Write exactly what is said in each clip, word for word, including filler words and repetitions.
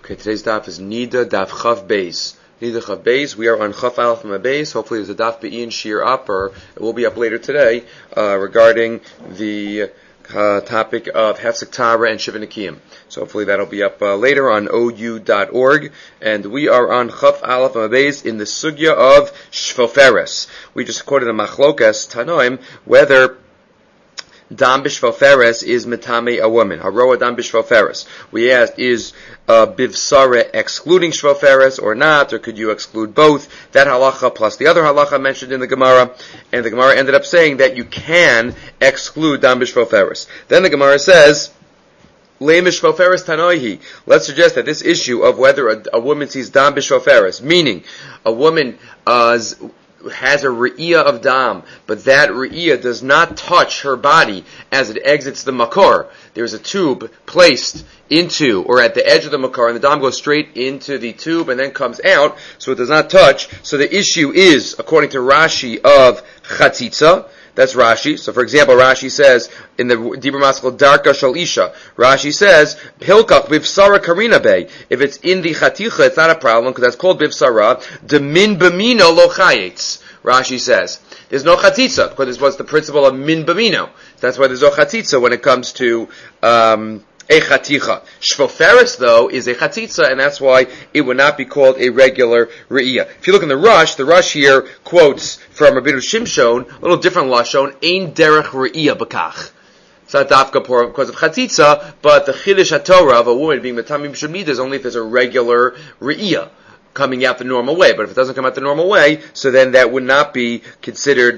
Okay, today's daf is Nida Daf Chav Beis. Nida Chav Beis. We are on Chav Aleph Ma Beis. Hopefully, there's a daf be'in shear up, or it will be up later today uh, regarding the uh, topic of Hefsek Tara and Shiva Nikiyim. So hopefully that'll be up uh, later on O U dot org. And we are on Chav Aleph Ma Beis in the sugya of Shvoferes. We just quoted a Machlokas Tanoim whether Dam b'shvoferes is metame a woman. Haroa dam b'shvoferes. We asked, is uh, bivsara excluding shvoferes or not, or could you exclude both? That halacha plus the other halacha mentioned in the Gemara, and the Gemara ended up saying that you can exclude dam b'shvoferes. Then the Gemara says, Let's suggest that this issue of whether a, a woman sees dam b'shvoferes, meaning a woman uh, has a re'iyah of dam, but that re'iyah does not touch her body as it exits the makor. There's a tube placed into, or at the edge of the makor, and the dam goes straight into the tube and then comes out, so it does not touch. So the issue is, according to Rashi, of chatzitza. That's Rashi. So, for example, Rashi says in the Dibur Maskal Darka Shal Isha, Rashi says Hilkach Bivsara Karina Bay. If it's in the Chaticha, it's not a problem because that's called Bivsara. De Min Bamino Lo Chayetz. Rashi says there's no Chatitza because this was the principle of Min Bamino. That's why there's no Chatitza when it comes to um, a chaticha. Shvoferes, though, is a chatitza, and that's why it would not be called a regular re'iyah. If you look in the Rush, the Rush here quotes from Rabbeinu Shimshon, a little different lashon, ein derech re'iyah b'kach. It's not dafka because of chatitza, but the chiddush haTorah of a woman being metamim b'shemida is only if there's a regular re'iyah coming out the normal way. But if it doesn't come out the normal way, so then that would not be considered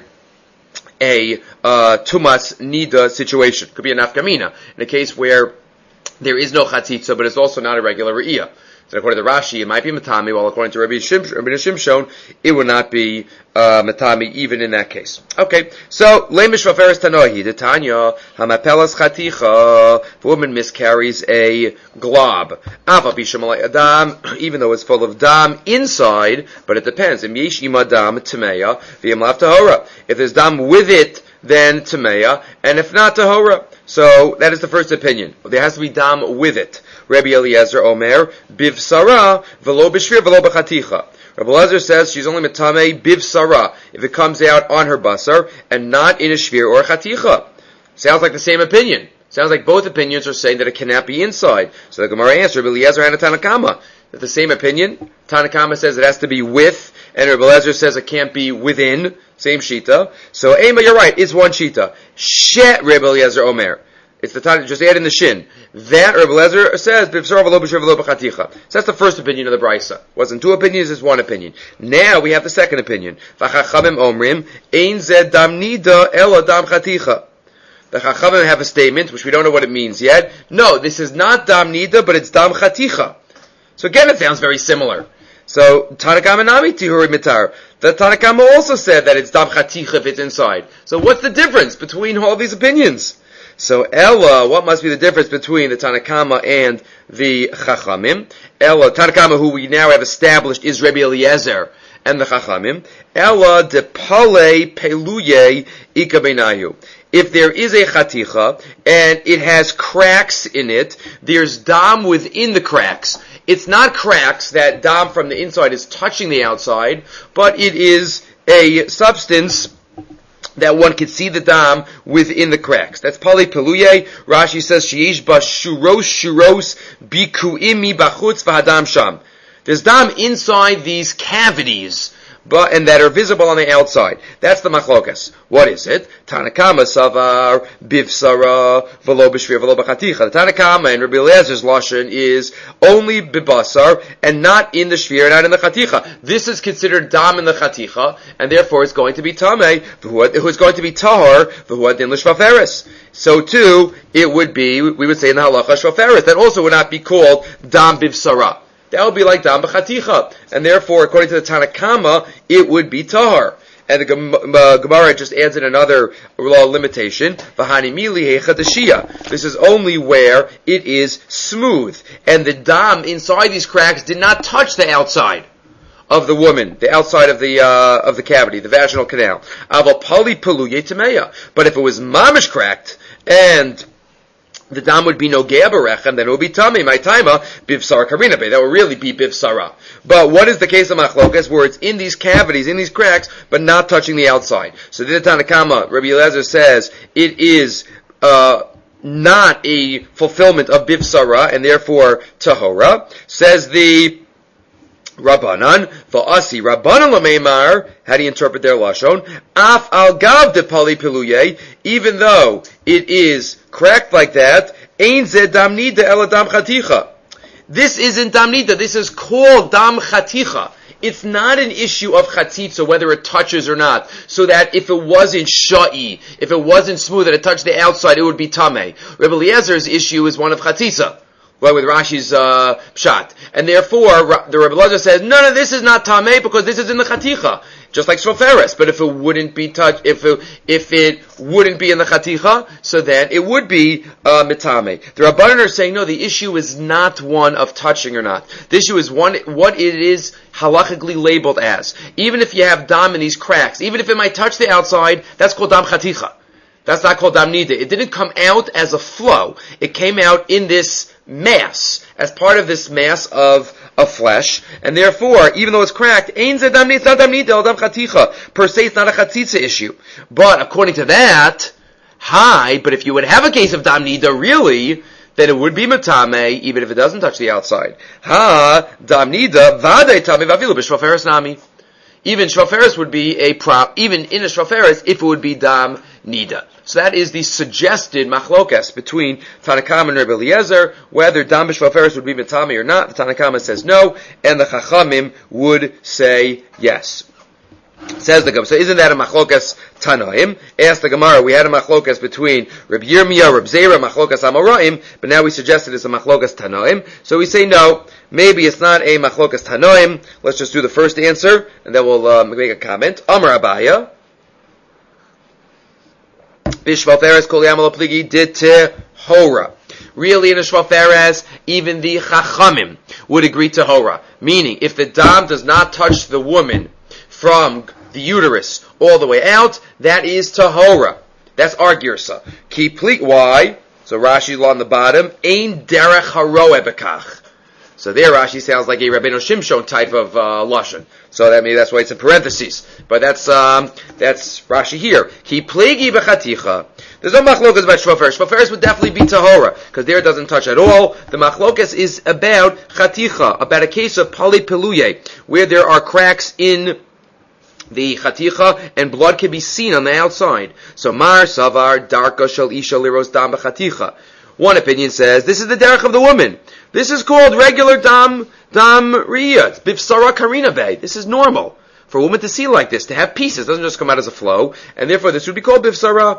a uh, tumas nida situation. Could be a nafkamina in a case where there is no chatzitza, but it's also not a regular re'iyah. So according to Rashi, it might be matami, while according to Rabbi Shimshon, Rabbi Shimshon, it would not be uh, matami even in that case. Okay, so leimish vaferes tanohi, the Tanya hamapelas chaticha. If a woman miscarries a glob, ava bishamalei adam, even though it's full of dam inside, but it depends. Im yesh ima dam tameya v'im lav tahora. If there's dam with it, then tameya, and if not tahora. So that is the first opinion. There has to be dam with it. Rabbi Eliezer Omer, bivsara v'lo b'shvir v'lo b'chaticha. Rabbi Eliezer says she's only metame bivsara if it comes out on her basar and not in a shvir or a chaticha. Sounds like the same opinion. Sounds like both opinions are saying that it cannot be inside. So the Gemara answers, Rabbi Eliezer and a Tanakama. That's the same opinion. Tanakama says it has to be with, and Rabbi Eliezer says it can't be within. Same shita. So Ema, you're right. It's one shita. Shet Rabbi Eliezer Omer. It's the time. Just add in the shin. That Rabbi Eliezer says b'vsara v'lo b'shvir v'lo b'chaticha. So that's the first opinion of the Brisa. Wasn't two opinions. It's one opinion. Now we have the second opinion. V'chachamim omrim ein zed dam nida ela dam chaticha. The Chachamim have a statement which we don't know what it means yet. No, this is not dam nida, but it's dam chaticha. So again, it sounds very similar. So, Tanakama Nami Tihuri Mitar. The Tanakama also said that it's Dam Chaticha if it's inside. So what's the difference between all these opinions? So, Ella, what must be the difference between the Tanakama and the Chachamim? Ella, Tanakama, who we now have established is Rabbi Eliezer, and the Chachamim. Ella de Pale Peluye Ika Beinayu. If there is a chaticha, and it has cracks in it, there's dam within the cracks. It's not cracks that dam from the inside is touching the outside, but it is a substance that one can see the dam within the cracks. That's Pali Peluye. Rashi says, Sheish ba shuros shuros bikuimi bachutz v'hadam sham. There's dam inside these cavities, but and that are visible on the outside. That's the machlokas. What is it? Tanakama savar bivsara v'lo b'shvir v'lo b'chaticha. The Tanakama and Rabbi Eliezer's lashon is only bibasar and not in the shvir, not in the chaticha. This is considered dam in the chaticha, and therefore it's going to be tamei, who is going to be tahar v'hu adin l'shvaferes. So too, it would be, we would say in the halacha shvaferes. That also would not be called dam bivsara. That would be like dam b'chaticha, and therefore, according to the Tanakama, it would be tahar. And the uh, Gemara just adds in another law limitation: v'hani mili hechadashia. This is only where it is smooth, and the dam inside these cracks did not touch the outside of the woman, the outside of the uh, of the cavity, the vaginal canal. Aval pali peluye tameya. But if it was mamish cracked and the dam would be no gea berechem, then it would be tummy. My taima bivsar karina be. That would really be bivsara. But what is the case of machlokas where it's in these cavities, in these cracks, but not touching the outside? So the Tanakama, Rabbi Eliezer says it is uh, not a fulfillment of bivsara and therefore tahora. Says the Rabbanan, va'asi Rabbanan lameimar. How do you interpret their lashon? Af al gav de pali piluye. Even though it is cracked like that, ein ze dam nida ela dam chaticha. This isn't dam nida. This is called dam chaticha. It's not an issue of chatzitza, whether it touches or not. So that if it wasn't sha'i, if it wasn't smooth and it touched the outside, it would be tameh. Rebbe Eliezer's issue is one of chatzitza. Well, with Rashi's uh, pshat, and therefore the Rebbe Eliezer says, no, no, this is not tameh because this is in the chaticha, just like shvoferes. But if it wouldn't be touched, if it if it wouldn't be in the chaticha, so then it would be uh, mitame. The Rabbanan are saying, no, the issue is not one of touching or not. The issue is one what it is halachically labeled as. Even if you have dam in these cracks, even if it might touch the outside, that's called dam chaticha. That's not called dam nida. It didn't come out as a flow. It came out in this mass, as part of this mass of, of flesh, and therefore, even though it's cracked, ein ze dam nida, it's not dam nida, dam chaticha. Per se, it's not a chatzitza issue. But according to that, hi, but if you would have a case of dam nida, really, then it would be matame, even if it doesn't touch the outside. Ha, dam nida, vade tame vavilu b'shvaferes nami. Even shvaferes would be a prop, even in a shvaferes, if it would be dam nida. So that is the suggested machlokas between Tanakama and Rebbe Eliezer, whether dam b'shvaferes would be mitami or not. The Tanakama says no, and the Chachamim would say yes. Says the Gemara. So isn't that a machlokas Tanaim? Ask the Gemara. We had a machlokas between Rabbi Yirmiyah, Rabbi Zera, machlokas Amoraim, but now we suggested it's a machlokas Tanaim. So we say no. Maybe it's not a machlokas Tanaim. Let's just do the first answer, and then we'll uh, make a comment. Amar Abaya. Bishvaferes kol yamal pligi dite hora. Really, in a shvaferes, even the chachamim would agree to hora. Meaning, if the dam does not touch the woman from the uterus all the way out, that is tahora. That's our girsa. Ki pli, why? So Rashi on the bottom, ein derech haroe bekach. So there Rashi sounds like a Rabbeinu Shimshon type of uh, lashon. So that maybe that's why it's in parentheses. But that's um, that's Rashi here. Ki plegi b'chaticha. There's no machlokas about shvaferes. Shvaferes would definitely be tahora because there it doesn't touch at all. The machlokas is about chaticha, about a case of polypiluye, where there are cracks in the chaticha and blood can be seen on the outside. So mar savar darka shel isha liros dam b'chaticha. One opinion says this is the derech of the woman. This is called regular dam dam riyah. Bivsara karina bay. This is normal for a woman to see like this, to have pieces. It doesn't just come out as a flow, and therefore this would be called bivsara.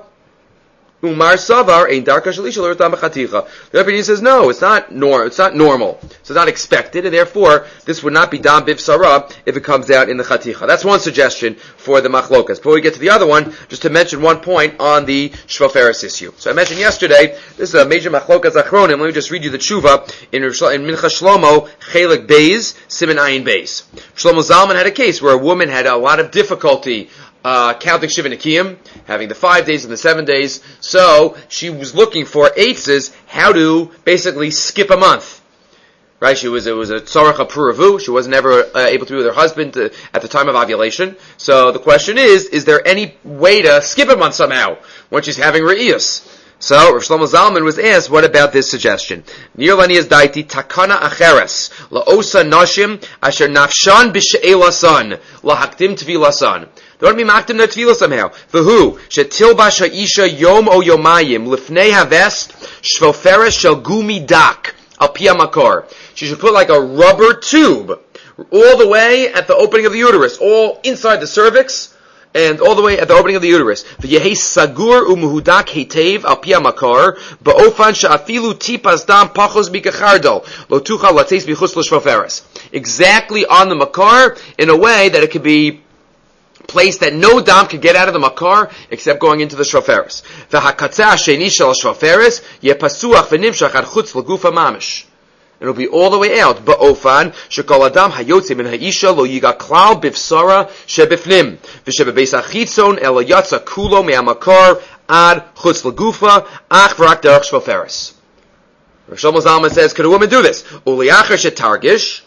Umar savar ein darka shalisha l'rotam b'chaticha. The opinion says no, it's not nor it's not normal, so it's not expected, and therefore this would not be dam bivsara if it comes out in the chaticha. That's one suggestion for the machlokas. Before we get to the other one, just to mention one point on the shvaferes issue. So I mentioned yesterday this is a major machlokas achronim. Let me just read you the tshuva in in Mincha Shlomo Chelik Beis Siman Ayin Beis. Shlomo Zalman had a case where a woman had a lot of difficulty Uh, counting Shiva Nikiyim, having the five days and the seven days. So she was looking for eitzes, how to basically skip a month. Right? She was, it was a tzarach apuravu. She wasn't ever uh, able to be with her husband to, at the time of ovulation. So the question is, is there any way to skip a month somehow when she's having re'iyus? So Rav Shlomo Zalman was asked, what about this suggestion? Nir lani is daiti takana acheres la'osa nashim asher nafshan b'she'elasan lahaktim tvilasan. Don't be maktim their tefillah somehow. For who? Shetilbash ha'isha yom o yomayim lifnei havest shvoferes shel gumi dak al pi makor. She should put like a rubber tube all the way at the opening of the uterus, all inside the cervix, and all the way at the opening of the uterus. V'yehei sagur umuhudak hetev al pi makor ba'ofan she'afilu tipas dam pachos mikachardol lo tuchal lateis bichus l'shvoferes. Exactly on the makar in a way that it could be place that no dam can get out of the makar except going into the shvaferes. V'hakatzeh hasheni shel shvaferes yepasuach v'nimshach ad chutz l'gufa mamish. It'll be all the way out. Ba'ofan shekol adam hayotze min ha'isha lo yiga klal bivsara shebifnim v'shebebeis achitzon elo yatsa kulo me'amakar ad chutz l'gufa ach v'rak derech shvaferes. Shlomo Zalman says, could a woman do this? Uliachar shetargish.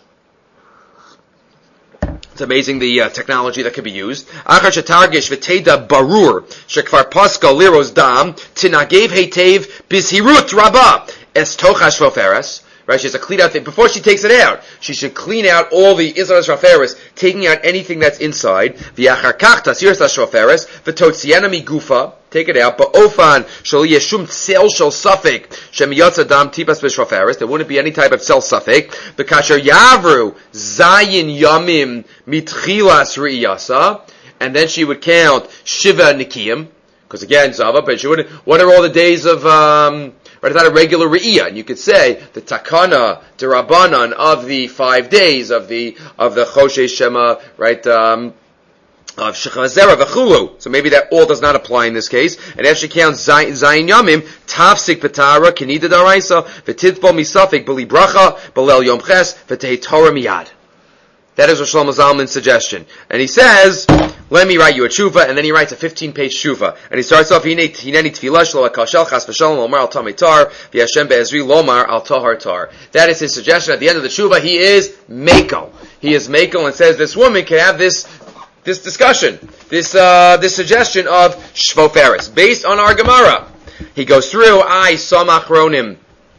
It's amazing the uh, technology that could be used. Achar shetargish v'teida barur shekvar paska liros dam tinagev heitev bishirut rabba es tochash shvoferes. Right, she has to clean out, the, before she takes it out, she should clean out all the Israel Shvaferes, taking out anything that's inside. V'yachar kach tasir Shvaferes, v'totziena migufa, take it out, but ofan shal yeshum tsel shel safek, shem yatsa dam tipas b'shvaferes, there wouldn't be any type of cell safek, v'kasher yavru zayin yamim mitchilas re'iyasa, and then she would count shiva nikiyim, because again, Zava, but she wouldn't, what are all the days of, um, right, it's not a regular re'iyah, and you could say the takana, the rabbanan of the five days of the of the Choshe Shema, right, um, of Shechazera v'chulu. So maybe that all does not apply in this case. And as she counts Zayin Yamim, Tafsik Petara, Kenida Daraisa, V'titbol Misafik, B'li Bracha, B'lel Yom Ches, V'tei Torah Miyad. That is Shlomo Zalman's suggestion. And he says, let me write you a tshuva, and then he writes a fifteen-page tshuva. And he starts off, Hineni tefillah shlo akashel chas v'shalom lomar al tamei tar, v'yashem be'ezri lomar al tahar tar. That is his suggestion. At the end of the tshuva, he is mekel. He is mekel and says this woman can have this this discussion, this uh, this suggestion of shvoferes, based on our Gemara. He goes through, I samach ronim,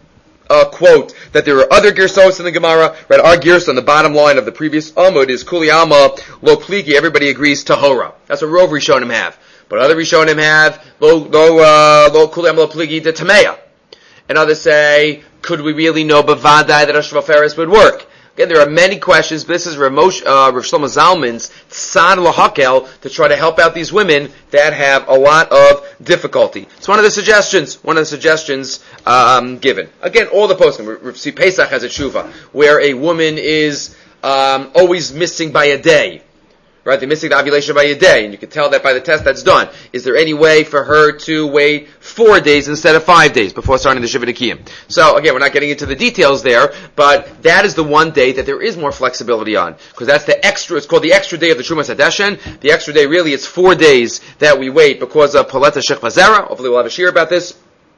Uh, quote, that there are other girsos in the Gemara, right? Our girs on the bottom line of the previous Amud is Kuli Alma, Lo Pligi, everybody agrees, Tahora. That's what Rov Rishonim have. But other Rishonim have, Lo, Lo, uh, Lo Kuli Alma, Lo Pligi, the Tameya. And others say, could we really know Bavadai that a Shvaferes would work? Again, there are many questions, but this is Rav Moshe, uh, Rav Shlomo Zalman's Tzad L'Hakel to try to help out these women that have a lot of difficulty. It's one of the suggestions, one of the suggestions um, given. Again, all the posting. Rav Si Pesach has a tshuva where a woman is um, always missing by a day. Right, they're missing the ovulation by a day, and you can tell that by the test that's done. Is there any way for her to wait four days instead of five days before starting the Shiva Nikiyim? So, again, we're not getting into the details there, but that is the one day that there is more flexibility on, because that's the extra, it's called the extra day of the Trumas Hadeshen. The extra day, really, it's four days that we wait because of Paleta Shech Vazera. Hopefully we'll have a shir about this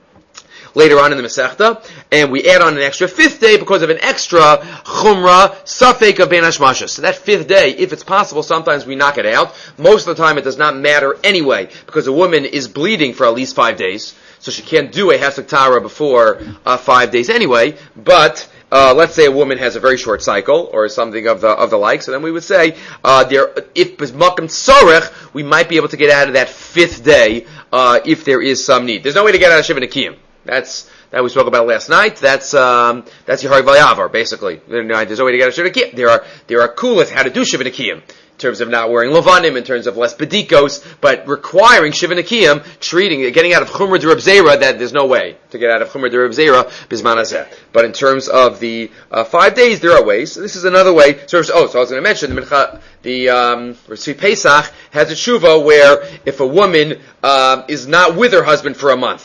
later on in the Masechta, and we add on an extra fifth day because of an extra chumrah safek of ben hashmashas. So that fifth day, if it's possible, sometimes we knock it out. Most of the time, it does not matter anyway, because a woman is bleeding for at least five days, so she can't do a hesek tara before uh, five days anyway. But uh, let's say a woman has a very short cycle or something of the of the like, so then we would say uh, there, if b'makam tzorech, we might be able to get out of that fifth day uh, if there is some need. There's no way to get out of Shiva Nikiyim. That's, that we spoke about last night. That's, um, that's Yehoray Vayavar, basically. There's no way to get a Shiva Nikiyim. There are, there are kulas how to do Shiva Nikiyim. In terms of not wearing Lavanim, in terms of less Bedikos, but requiring Shiva Nikiyim, treating, getting out of Chumra de Reb Zera, that there's no way to get out of Chumra de Reb Zera, Bisman Hazeh. But in terms of the, uh, five days, there are ways. So this is another way. So, oh, so I was going to mention, the Mincha, the, um, Rashi Pesach has a tshuva where if a woman, um, is not with her husband for a month,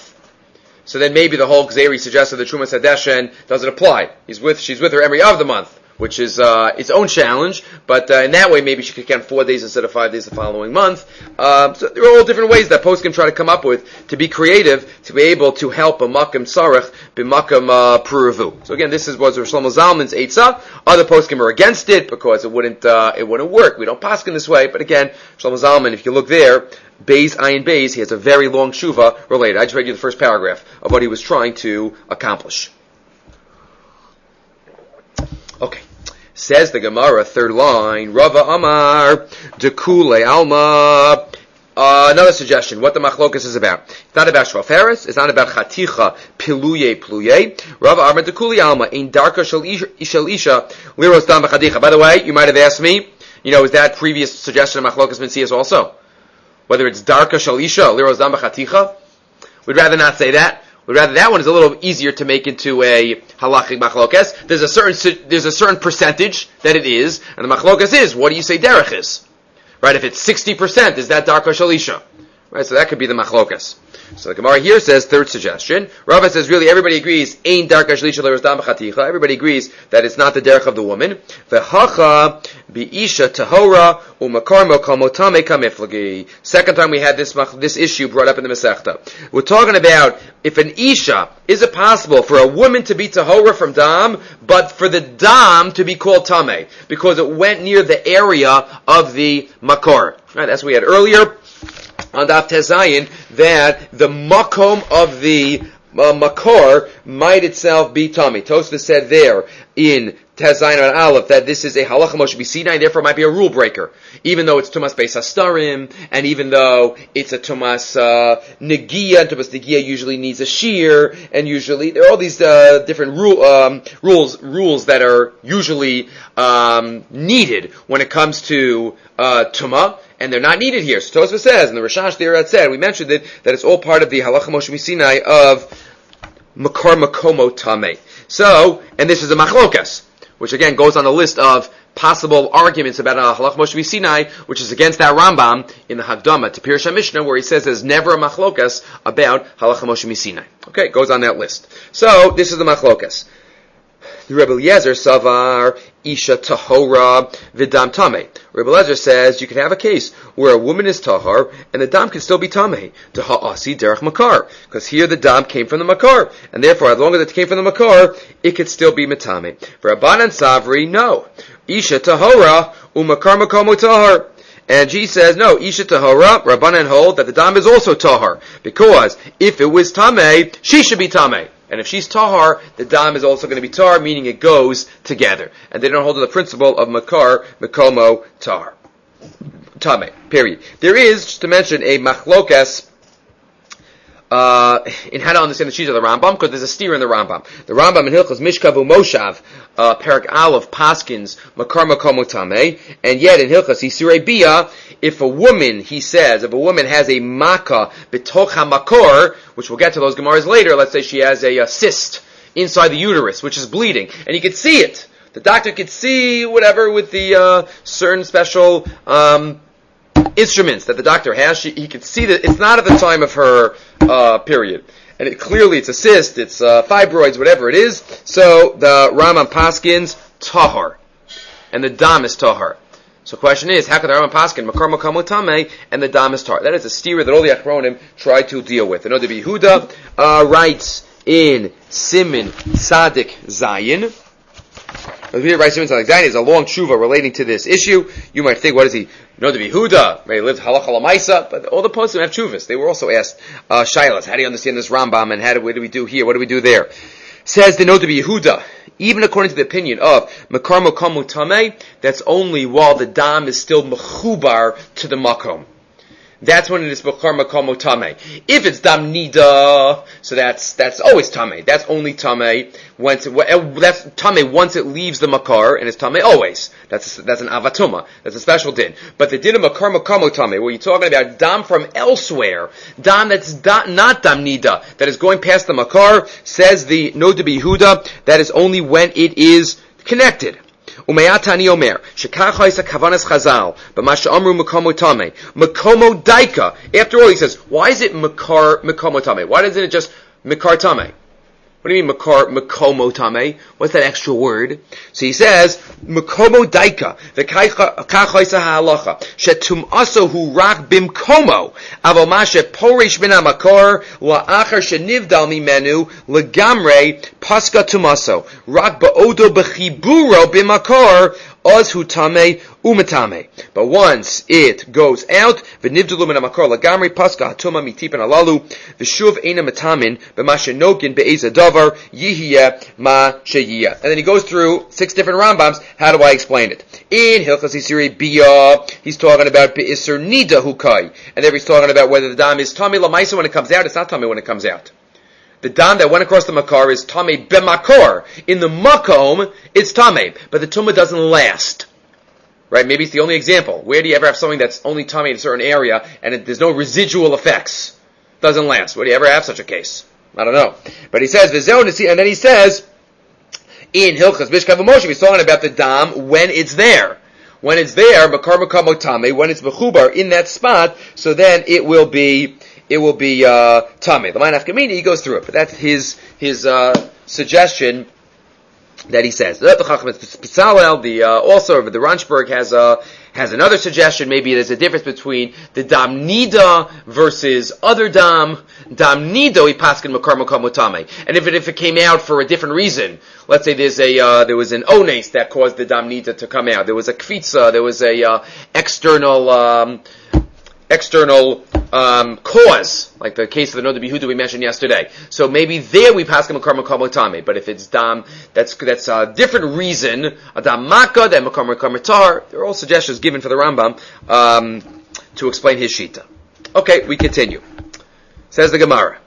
so then maybe the whole Gzeiri suggested the Trumas Hadeshen doesn't apply. He's with, she's with her every of the month, which is uh, its own challenge. But uh, in that way, maybe she could count four days instead of five days the following month. Uh, so there are all different ways that poskim try to come up with to be creative, to be able to help a makam sarach b'makam uh, pruvu. So again, this is was Rav Shlomo Zalman's eitzah. Other poskim are against it because it wouldn't uh, it wouldn't work. We don't paskin this way. But again, Shlomo Zalman, if you look there, Beis Ayin Beis, he has a very long tshuva related. I just read you the first paragraph of what he was trying to accomplish. Okay. Says the Gemara, third line, Rava Amar, Dekule Alma. Uh, another suggestion, what the machlokas is about. It's not about shvaferes, it's not about chaticha, piluye, pluye. Rava Amar, Dekule Alma, in darka shel isha, liros dam b'chadicha. By the way, you might have asked me, you know, is that previous suggestion of machlokas ben Siyas also? Whether it's darka shalisha, liros dam b'chaticha, we'd rather not say that. We'd rather that one is a little easier to make into a halachic machlokes. There's a certain there's a certain percentage that it is, and the machlokes is what do you say derech is, right? If it's sixty percent, is that darka shalisha, right? So that could be the machlokes. So the Gemara here says, third suggestion. Rava says, really, everybody agrees, Ein darka shlisha le'eres dam b'chaticha. Everybody agrees that it's not the derech of the woman. V'hacha bi'isha tahora u'makar mokom otame kamiflagi. Second time we had this this issue brought up in the Masechta. We're talking about if an isha, is it possible for a woman to be tahora from dam, but for the dam to be called tameh, because it went near the area of the makar. Right, that's what we had earlier on Daf Tezayin, that the makom of the uh, makar might itself be tummy. Tosfos said there in Tezayin on Aleph that this is a halacha Moshe B'Sinai, and therefore might be a rule breaker, even though it's tumas beis hastarim, and even though it's a tumas uh, negia, and tumas negia usually needs a shear, and usually there are all these uh, different rule, um, rules rules that are usually um, needed when it comes to uh, tumah. And they're not needed here. So Tosfos says, and the Rashash there had said, we mentioned it, that it's all part of the halacha Moshe B'Sinai of makar makomo tameh. So, and this is a machlokas, which again goes on the list of possible arguments about a halacha Moshe B'Sinai, which is against that Rambam in the Hagdama to Pirush HaMishnah, where he says there's never a machlokas about halacha Moshe B'Sinai. Okay, it goes on that list. So, this is the machlokas. The Rebbe Eliezer Savar Isha Tahora Vidam Tameh. Rebbe Eliezer says you can have a case where a woman is tahar and the dam can still be tameh. Taha'asi derech makar, because here the dam came from the makar, and therefore as long as it came from the makar, it could still be metameh. For Rabbanan Savri, no. Isha Tahora umakar makomo tahar. And she says, no, Isha Tahora, Rabbanan hold that the dam is also tahar, because if it was tameh, she should be tameh. And if she's tahar, the dam is also going to be tahar, meaning it goes together. And they don't hold to the principle of makar, makomo, tahar. Tameh, period. There is, just to mention, a machlokas uh, in how to understand the sheet of the Rambam, because there's a steer in the Rambam. The Rambam in Hilchos Mishkav Umoshav, uh, Perak Aleph, Paskins, makar, makomo, tameh, and yet in Hilchos Isurei Bia, if a woman, he says, if a woman has a maka b'toch hamakor, which we'll get to those gemaras later, let's say she has a, a cyst inside the uterus, which is bleeding, and you could see it. The doctor could see whatever with the uh, certain special um, instruments that the doctor has. She, he could see that it's not at the time of her uh, period. And it, clearly it's a cyst, it's uh, fibroids, whatever it is. So the Rambam Paskins, tahar. And the dam is tahar. So the question is, how can the Rambam Paskin makar makomo tameh and the dam is tahar? That is a steer that all the Achronim try to deal with. And the Yehuda uh, writes in Simin Tzadik Zayin. Here writes Simin Tzadik Zayin is a long tshuva relating to this issue. You might think, what is he? You know, the Yehuda, right, he lived halacha lamaisa, but all the poskim have tshuvas. They were also asked uh, shaylas, how do you understand this Rambam, and how do, what do we do here? What do we do there? Says the Noda Yehuda, even according to the opinion of makar makomo tameh, that's only while the dam is still mechubar to the makom. That's when it is makar makomo tameh. If it's dam nida, so that's that's always tameh. That's only tameh once it, that's tameh once it leaves the makar, and it's tameh always. That's that's an avatuma. That's a special din. But the din of makar makomo tameh, where you're talking about dam from elsewhere, dam that's da, not dam nida, that is going past the makar, says the Noda Yehuda, that is only when it is connected. Umayatani Omer, Shekach Isa Kavanas Chazal, B'masha Amru Makomo Tameh, Makomo Daika. After all, he says, why is it Makar Makomo Tameh? Why isn't it just Makar Tameh? What do you mean Makar Makomo Tameh? What's that extra word? So he says, Makomo Daika, V'kach Isa Ha'alacha, Shetum Aso Hu Rak Bimkomo, Avomashe Porish Min HaMakar, La'achar Shenivdal Mimenu, Legamre, Paska Tumaso, Rak Ba'odo B'chiburo Bimakar, Oz Hu Tameh, Umatame. But once it goes out, v'nivdulu min hamakor lagamri paska hatuma mitipen alalu v'shuv eina matamin b'mashenokin be'eza davar yihiyeh ma sheyiyah. And then he goes through six different Rambams. How do I explain it? In Hilchos Isurei Bia, he's talking about be'isur nida hukai, and there he's talking about whether the dam is tami lamaisa when it comes out. It's not tami when it comes out. The dam that went across the makar is tame b'makor. In the makom, it's tame, but the tumah doesn't last. Right? Maybe it's the only example. Where do you ever have something that's only tummy in a certain area and it, there's no residual effects? Doesn't last. Where do you ever have such a case? I don't know. But he says, and then he says, in Hilchos Mishkav Moshe, he's talking about the dam when it's there. When it's there, makar makomo tameh, when it's mechubar in that spot, so then it will be it will be uh, tamei. The Ma'anaf Kamini, he goes through it, but that's his his uh, suggestion that he says. The Pitzalel, the uh, also the Ranchberg has a has another suggestion. Maybe there's a difference between the dam nida versus other dam. Dam nido ipaskin makar makar mutame. And if it if it came out for a different reason, let's say there's a uh, there was an ones that caused the dam nida to come out. There was a kvitza. There was a uh, external. Um, external um, cause, like the case of the Noda B'Yehuda we mentioned yesterday. So maybe there we pass makar makar mutame. But if it's dam, that's that's a different reason. A dam maka, then makar makar mutar. There are all suggestions given for the Rambam um, to explain his shita. Okay, we continue. Says the Gemara.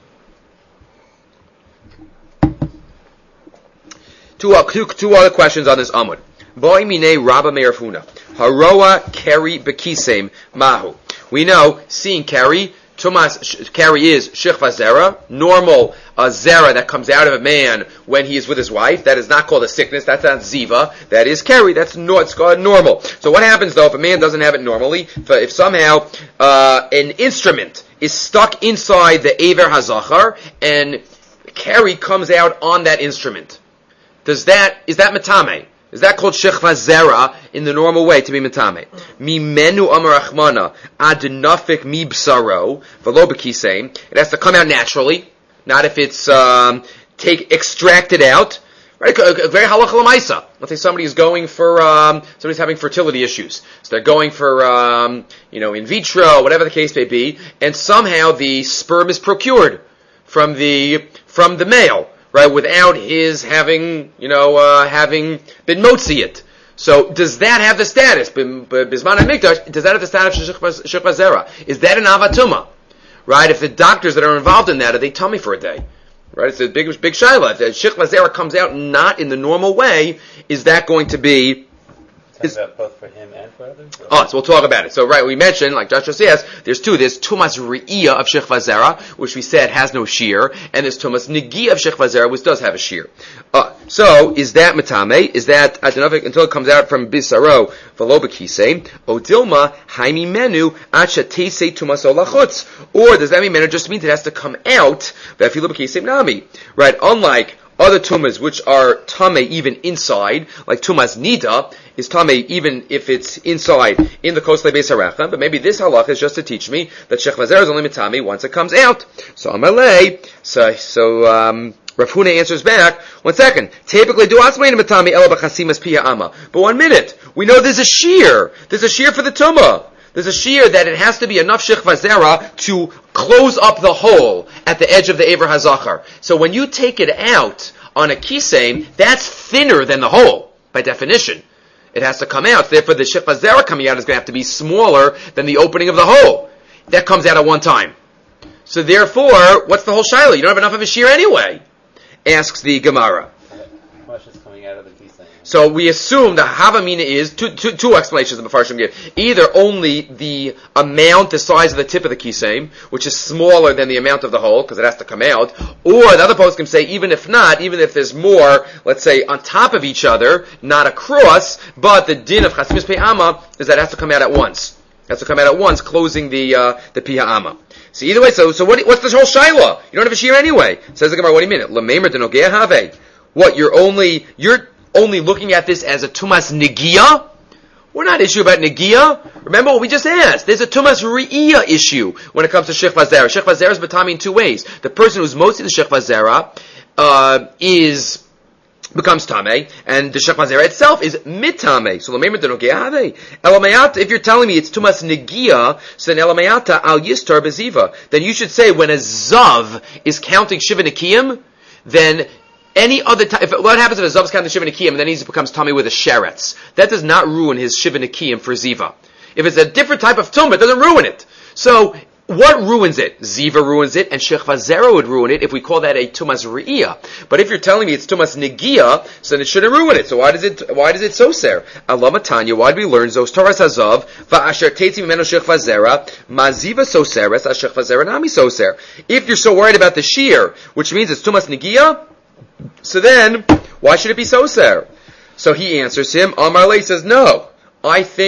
Two, uh, two, two other questions on this Amud. Boi mine Rabba Meir Funa. Haroa Keri Bekisem Mahu. We know, seeing Keri, Tumas, Keri is Shechva Zera, normal uh, Zera that comes out of a man when he is with his wife. That is not called a sickness, that's not Ziva. That is Keri, that's no, it's called normal. So what happens though if a man doesn't have it normally? If, if somehow uh, an instrument is stuck inside the Aver HaZachar and Keri comes out on that instrument, does that, is that Matame? Is that called shechva zera in the normal way to be metame? Mimenu amar achmana ad nafik mi bsaro v'lo b'kisein. It has to come out naturally, not if it's um, take extracted out. Right? Very halacha l'maisa. Let's say somebody is going for um, somebody's having fertility issues, so they're going for um, you know in vitro, whatever the case may be, and somehow the sperm is procured from the from the male. Right, without his having, you know, uh, having been motzi it. So, does that have the status? Bisman HaMikdash, does that have the status of Shechva Zera? Is that an avatuma? Right, if the doctors that are involved in that, are they tummy for a day? Right, it's a big, big shaila. If the Shechva Zera comes out not in the normal way, is that going to be... Is that both for him and for others? Or? Oh, so we'll talk about it. So, right, we mentioned, like Joshua says, there's two. There's Tumas Re'iyah of Shechva Zera, which we said has no shear, and there's Tumas Negiyah of Shechva Zera, which does have a shear. Uh, so, is that Matame? Is that, until it comes out from Bisaro, V'lo B'kisei, Odilma, Haimi Menu, Acha Teisei Tumas Olachutz? Or does that mean Menu just means it has to come out, V'afilo B'kisei Nami? Right, unlike other tumas which are tame even inside, like tumas nida, is tame even if it's inside in the kosle beis harachem. But maybe this halach is just to teach me that shechva zera is only mitame once it comes out. So amalei, so so um, Rav Huna answers back. One second. Typically, do asmein mitame ela b'chasimas pia ama. But one minute, we know there's a shear. There's a shear for the tumah. There's a shear that it has to be enough shechva zera to close up the hole at the edge of the Aver HaZachar. So when you take it out on a kiseim, that's thinner than the hole, by definition. It has to come out. Therefore, the shechva zera coming out is going to have to be smaller than the opening of the hole. That comes out at one time. So therefore, what's the whole shiloh? You don't have enough of a shear anyway, asks the Gemara. How much is coming out of the kiseim? So we assume the Havamina is, two, two, two explanations the Mefarshim give. Either only the amount, the size of the tip of the kiseim, which is smaller than the amount of the hole, because it has to come out, or the other post can say, even if not, even if there's more, let's say, on top of each other, not across, but the din of Chasimis Pe'ama is that it has to come out at once. It has to come out at once, closing the, uh, the Piha'ama. So either way, so, so what, what's this whole Shiloh? You don't have a shear anyway. Says the Gemara, what do you mean? L'meimer denogea have. What, you're only, you're, only looking at this as a tumas negiyah? We're not issue about negiyah. Remember what we just asked. There's a tumas re'iyah issue when it comes to shechva zera. Shechva zera is batami in two ways. The person who's mostly the shechva zera uh, is becomes tame, and the shechva zera itself is mitame. So l'meimer denogea elamayata. If you're telling me it's tumas negiyah, so then elamayata al yistar beziva. Then you should say when a zav is counting shiva nekiyim, then any other time, if, what happens if a Zav's counting Shiva Nekiyim and then he becomes tummy with a sheretz? That does not ruin his Shiva Nekiyim for Ziva. If it's a different type of tumah, it doesn't ruin it. So, what ruins it? Ziva ruins it, and Shechva Zera would ruin it if we call that a Tumas Re'iyah. But if you're telling me it's Tumas Negiyah, so then it shouldn't ruin it. So why does it, why does it so ser? Allah Tanya, why do we learn Zos Toras Hazav, Va'asher Teitzi Mimeno Shechva Zera, Ma Ziva so seres, as Shechva Zera Nami so ser. If you're so worried about the shear, which means it's Tumas Negiyah, so then, why should it be so ser? So he answers him, Amar Le says, no. I think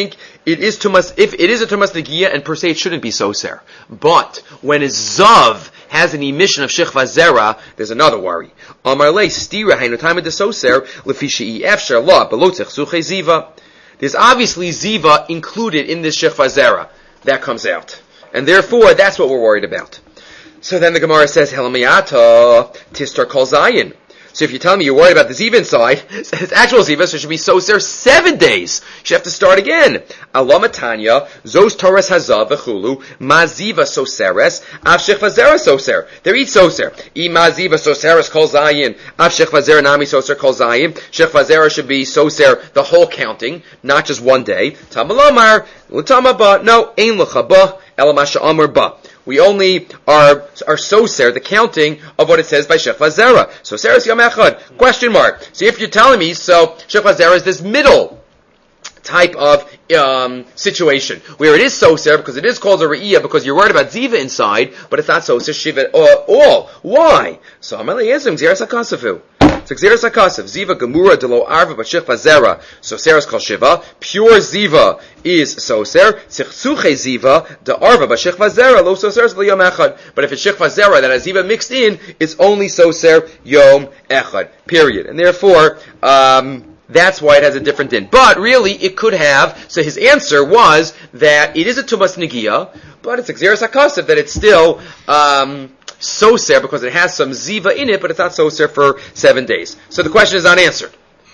it is tumas, if it is a tumas negia, and per se it shouldn't be soser. But when a zav has an emission of shechva zera, there's another worry. Amar le stira hainu time de soser lefi she'i efshar la belotzech suche ziva. There's obviously ziva included in this shechva zera. That comes out. And therefore, that's what we're worried about. So then the Gemara says, Helamiyata tistar kol zayin. So if you tell me you're worried about the ziva inside, it's actual ziva, so it should be soser seven days. You should have to start again. Alamatanya, zos torres hazav v'chulu, ma ziva soseres, av shechva zera soser. They're each soser. I ma ziva soseres kol zayin, av shechva zera nami soser kol zayin. Shechva zera should be soser the whole counting, not just one day. Tamalomar, l'tamaba, no, ein l'chaba, elamasha amar ba. We only are are soser, the counting of what it says by Shechva Zera. Soser is Yom Echad. Question mark. So if you're telling me, so Shechva Zera is this middle type of um, situation where it is soser because it is called a re'iyah because you're worried about ziva inside, but it's not soser shiva all. Why? So Amalei Yezim Gzeras HaKasavu. So Gzeras HaKasav, Ziva Gemura Delo Arva B'Shechva Zera, Soser is called Shiva. Pure Ziva is Soser. Sichsuche Ziva, De Arva B'Shechva Zera, Lo Soser is Yom Echad. But if it's Shechva Zera that has Ziva mixed in, it's only Soser Yom Echad. Period. And therefore, um, that's why it has a different din. But really, it could have, so his answer was that it is a Tumas Negia, but it's a Gzeras HaKasav that it's still, um, soser because it has some ziva in it, but it's not soser for seven days. So the question is unanswered.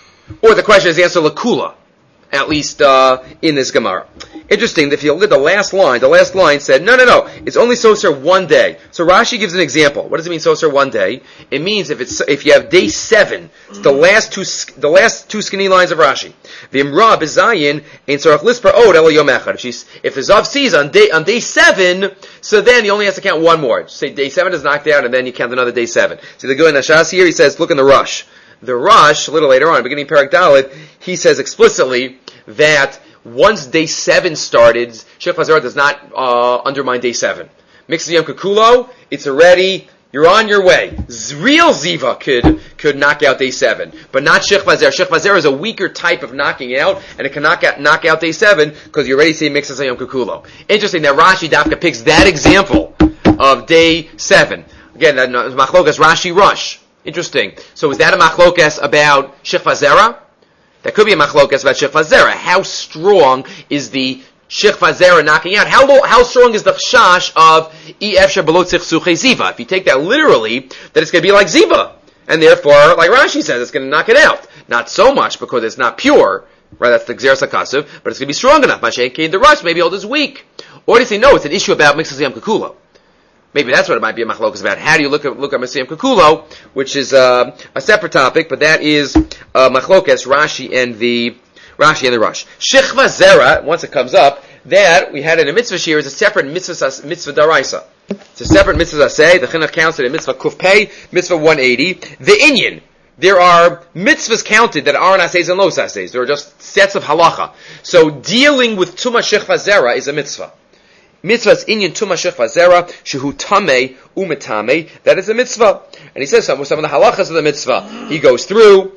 Or the question is answered lakula, at least uh, in this Gemara. Interesting that if you look at the last line, the last line said, no, no, no, it's only soser one day. So Rashi gives an example. What does it mean soser one day? It means if it's if you have day seven, it's the last two the last two skinny lines of Rashi. V'imra b'zayin ein tzarach lispar od elo yom echad. If she's if the zav sees on day on day seven, so then he only has to count one more. Say day seven is knocked out, and then you count another day seven. So the Goy Nashas here he says, look in the Rush. The Rush, a little later on, beginning Perek Dalet, he says explicitly that once day seven started, Shechva Zera does not uh, undermine day seven. Mixed Yom Kikulo, it's already, you're on your way. Z- real Ziva could could knock out day seven, but not Shechva Zera. Shechva Zera is a weaker type of knocking out, and it can knock out, knock out day seven because you already see Mixed Yom Kikulo. Interesting that Rashi Dafka picks that example of day seven. Again, that Machlokas Rashi Rush. Interesting. So is that a Machlokas about Shechva Zera? That could be a machlokas about Shechva Zera. How strong is the Shechva Zera knocking out? How low, how strong is the chash of I Efshar Belotzich Suche Ziva? If you take that literally, then it's going to be like Ziva. And therefore, like Rashi says, it's going to knock it out. Not so much because it's not pure, right? That's the Gzeras HaKasav, but it's going to be strong enough. Mashiach came the Rush, maybe all is weak. Or do you say, no, it's an issue about Mixas Yom Kikulo? Maybe that's what it might be a machlokas about. How do you look at look at Masiyam Kikulo, which is uh, a separate topic, but that is uh, machlokas Rashi and the Rashi and the Rush. Shechva Zera, once it comes up, that we had in a mitzvah shir is a separate mitzvah mitzvah daraisa. It's a separate mitzvah aseh. The chinuch counts it in mitzvah kufpei, mitzvah one eighty. The inyan. There are mitzvahs counted that aren't aseis and los aseis. There are just sets of halacha. So dealing with tuma shechva zera is a mitzvah. Mitzvah's inyan tuma shechva zera shehu tamei umetame. That is a mitzvah, and he says some some of the halachas of the mitzvah. He goes through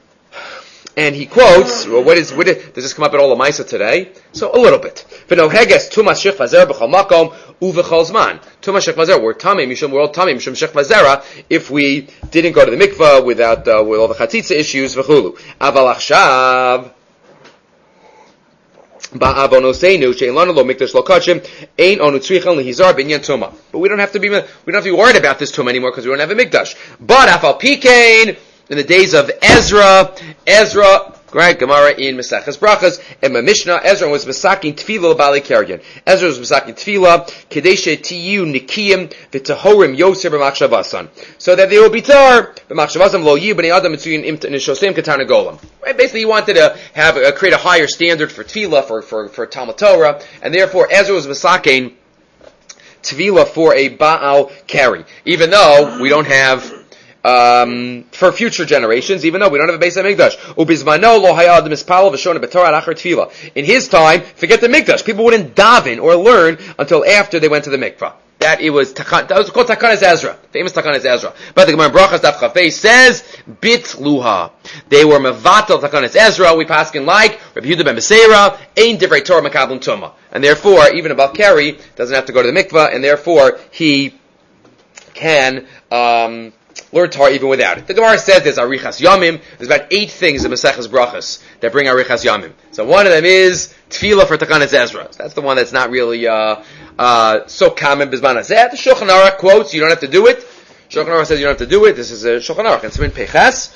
and he quotes. Well, what is? What is does this come up at all the Maisa today? So a little bit. V'noheges tuma shechva zera b'chol makom uv'chol zman. Tuma shechva zera. We're tamei mishum. We're all tamei mishum shechva zera. If we didn't go to the mikvah without uh, with all the chatzitza issues v'chulu. Aval achshav. But we don't have to be we don't have to be worried about this tuma anymore because we don't have a mikdash. But afal pikein in the days of Ezra, Ezra, right? Gemara in Maseches Brachas and my Mishnah, Ezra was masakin tefillah bali karyan. Ezra was masakin tefillah kadeshe tiyu nikiyim v'tahorim yoser b'machshavasan, so that they will be tar b'machshavasan lo yi b'nei adam mitzuyin im nishosem katana golam. Right? Basically, he wanted to have uh, create a higher standard for tefillah for for for Talmud Torah, and therefore Ezra was masakin tefillah for a Baal carry, even though we don't have. Um, for future generations, even though we don't have a Beis HaMikdash. In his time, forget the Mikdash. People wouldn't daven or learn until after they went to the mikvah. that it was takan, that was called Takanas Ezra, famous Takanas Ezra. But the Gemara Brachas Daf Chafei says bitluha. They were mevatel Takanas Ezra. We paskin like Rabbi Yehuda ben Beseira, ein divrei Torah mekablim tuma, and therefore even a Balkari doesn't have to go to the mikvah, and therefore he can um, learn Torah even without it. The Gemara says there's Arichas Yamim. There's about eight things in Maseches Brachas that bring Arichas Yamim. So one of them is Tefillah for Takanas Ezra. So that's the one that's not really uh, uh, so common. Bizman Hazeh. The Shulchan Aruch quotes, you don't have to do it. Shulchan Aruch says you don't have to do it. This is a Shulchan Aruch. And Siman Peiches,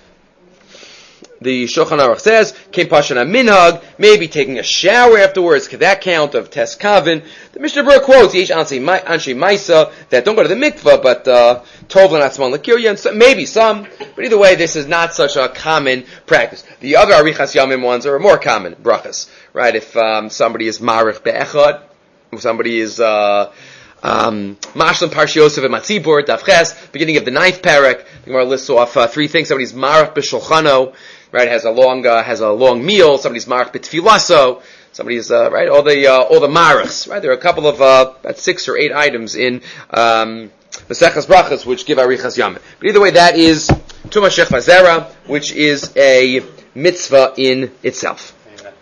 the Shulchan Aruch says, Kim Pashana Minhag, maybe taking a shower afterwards, could that count of Tes Kavin? The Mishnah Berurah quotes, Yesh Anshe Maisa, that don't go to the mikvah, but uh, Tov L'Natzman L'Kirya, and so, maybe some, but either way, this is not such a common practice. The other Arichas Yamim ones are more common, brachas, right? If um, somebody is Marich Be'echad, if somebody is uh, um, Mashlam Parsh Yosef and Matzibur, Davches, beginning of the ninth parak, the Gemara lists off uh, three things. Somebody's Marich B'Shulchano, right, has a long, uh, has a long meal. Somebody's marach b'tfilaso. Somebody's, uh, right, all the, uh, all the marachs, right? There are a couple of, uh, about six or eight items in, um, Maseches Brachas, which give Arichas Yamim. But either way, that is Tumah Shech Vazera, which is a mitzvah in itself.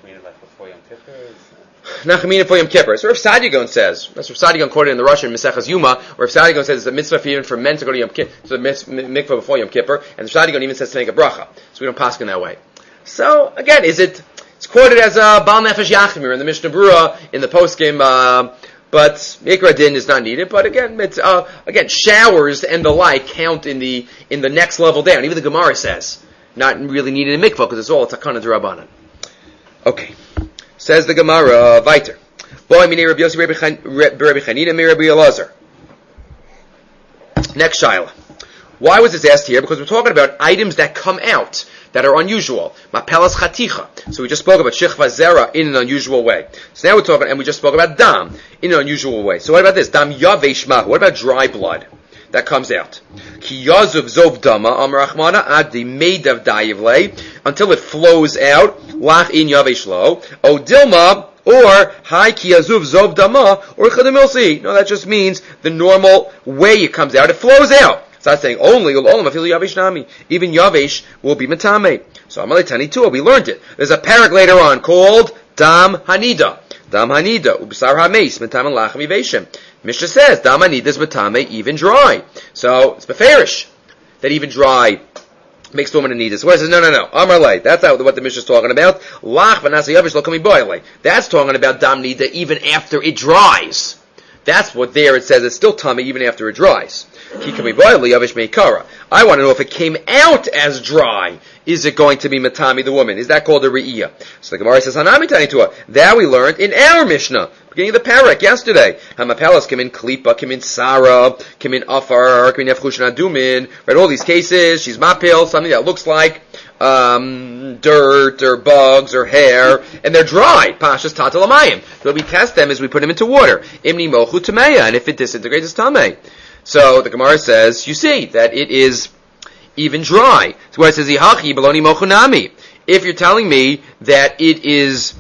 Nachamina for Yom Kippur. So Rav Sadigon says, that's Rav Sadigon quoted in the Russian Maseches Yuma, where Rav Sadigon says it's a mitzvah for even for men to go to Yom Kippur, so a mikvah before Yom Kippur, and Rav Sadigon even says to make a bracha. So we don't paskin that way. So again, is it? It's quoted as a Bal Nefesh Yachmir in the Mishnah Berurah in the poskim, uh, but Mikra Din is not needed. But again, it's uh, again showers and the like count in the in the next level down. Even the Gemara says not really needed in mikvah because it's all a takana d'Rabbanan. Okay. Says the Gemara, weiter. Next shaila. Why was this asked here? Because we're talking about items that come out that are unusual. Mapelas chaticha. So we just spoke about shechva zera in an unusual way. So now we're talking, and we just spoke about dam in an unusual way. So what about this? Dam yavesh mahu. What about dry blood that comes out? Ki yazuv zov dama amar achmana ad the meidav dayivle until it flows out. Lach in yavesh lo o dilma or hi ki yazuv zov dama or chadamilsi. No, that just means the normal way it comes out. It flows out. So that's saying only yavesh nami. Even yavesh will be matame. So amalei tani too. We learned it. There's a parak later on called dam hanida. Dam hanida ubsar hameis matame lachem yiveshim. Mishnah says dam hanida is matame even dry. So it's beferish that even dry makes the woman a nida. So it says no, no, no. Amalei. That's not what the Mishnah is talking about. Lach v'nasa yavesh lo kami boile. That's talking about dam nida even after it dries. That's what there it says. It's still tummy even after it dries. I want to know if it came out as dry. Is it going to be matami the woman? Is that called a re'iyah? So the Gemara says, Hanami to that we learned in our Mishnah, beginning of the parak yesterday. Hamapelas came in klipa, came in Sarah, came in afar, came in nefchushan adumin. Right, all these cases, she's mapil, something that looks like um, dirt or bugs or hair, and they're dry. Pashas tatalamayim. So we test them as we put them into water. Imni mochu tameya, and if it disintegrates, it's tamei. So the Gemara says, you see, that it is even dry. So where it says, Ihachi baloni mochunami. If you're telling me that it is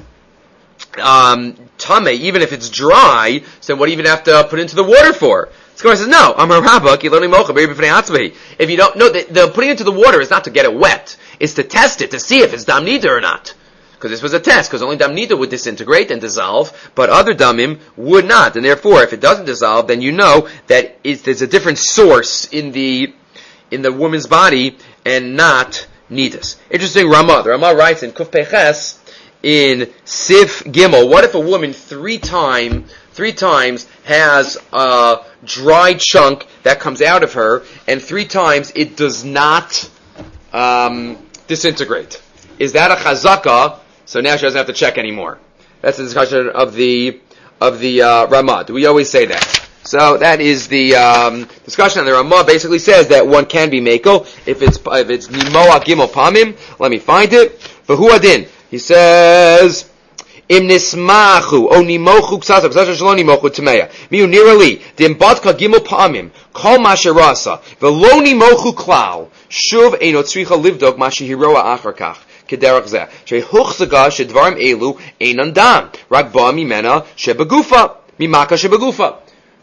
um, tame, even if it's dry, so what do you even have to put into the water for? So the Gemara says, no, Amar Rabba, kiloni mocha, if you don't know, the, the putting it into the water is not to get it wet. It's to test it, to see if it's dam nida or not. Because this was a test, because only dam nida would disintegrate and dissolve, but other damim would not. And therefore, if it doesn't dissolve, then you know that it's, there's a different source in the in the woman's body and not nidus. Interesting, Ramah. The Ramah writes in Kuf Peches in Sif Gimel, what if a woman three time three times has a dry chunk that comes out of her, and three times it does not um, disintegrate? Is that a chazaka? So now she doesn't have to check anymore. That's the discussion of the of the uh, Ramah. Do we always say that? So that is the um, discussion. And the Ramah basically says that one can be mekel if it's if it's nimoa gimel pamim. Let me find it. V'hu adin. He says im nismachu o nimochu ksasa ksasa shelo nimochu tmeya miu nirali dim batka gimel pamim kol masherasa v'lo nimochu klal shuv eino tzricha livdok mashihiroa acharkach. Kederach zeh. Shehuchzaga shedvarim elu einan dam. Rak ba mimena shebegufa. Mimaka shebegufa.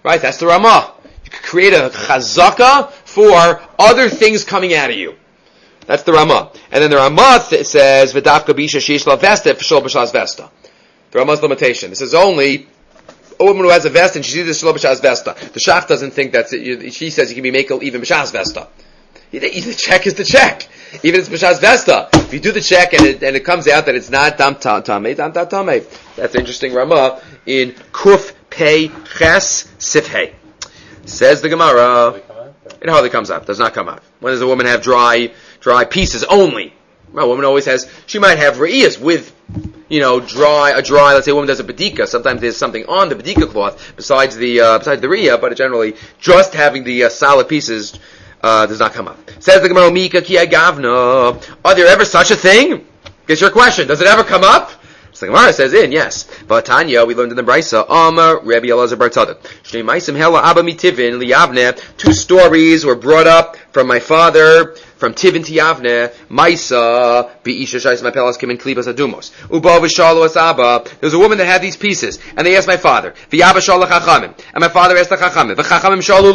Right? That's the Ramah. You could create a chazaka for other things coming out of you. That's the Ramah. And then the Ramah th- says, V'davka bisha sheish la vesta f'shol b'shas vesta. The Ramah's limitation. This is only a woman who has a vest and she sees the shol b'shas vesta. The Shach doesn't think that's it. She says you can be makel even b'shas vesta. The check is the check. Even if it's b'shas vesta. If you do the check and it, and it comes out that it's not dam tamei, dam tamei. That's an interesting Ramah in Kuf Pei Ches Sifhei. Says the Gemara. It hardly comes up. Does not come up. When does a woman have dry, dry pieces only? Well, a woman always has. She might have re'iyas with, you know, dry a dry. Let's say a woman does a bedika. Sometimes there's something on the bedika cloth besides the uh, besides the re'iyah, but generally just having the uh, solid pieces uh, does not come up. Says the Gemara, Mika ki agavna. Are there ever such a thing? Guess your question. Does it ever come up? So the Gemara says in, yes. But Tanya, we learned in the Brisa, Amar Rabbi Elazar bar Tzadok. Shnei maisim hela abba mitivin liyavne. Two stories were brought up from my father, from Tivin to Yavne. Maisa bi'isha shais mapelas kim in klibas adumos. Uba v'shalo as Abba. There was a woman that had these pieces, and they asked my father. V'yabba shala chachamim, and my father asked the chachamim. V'chachamim shalu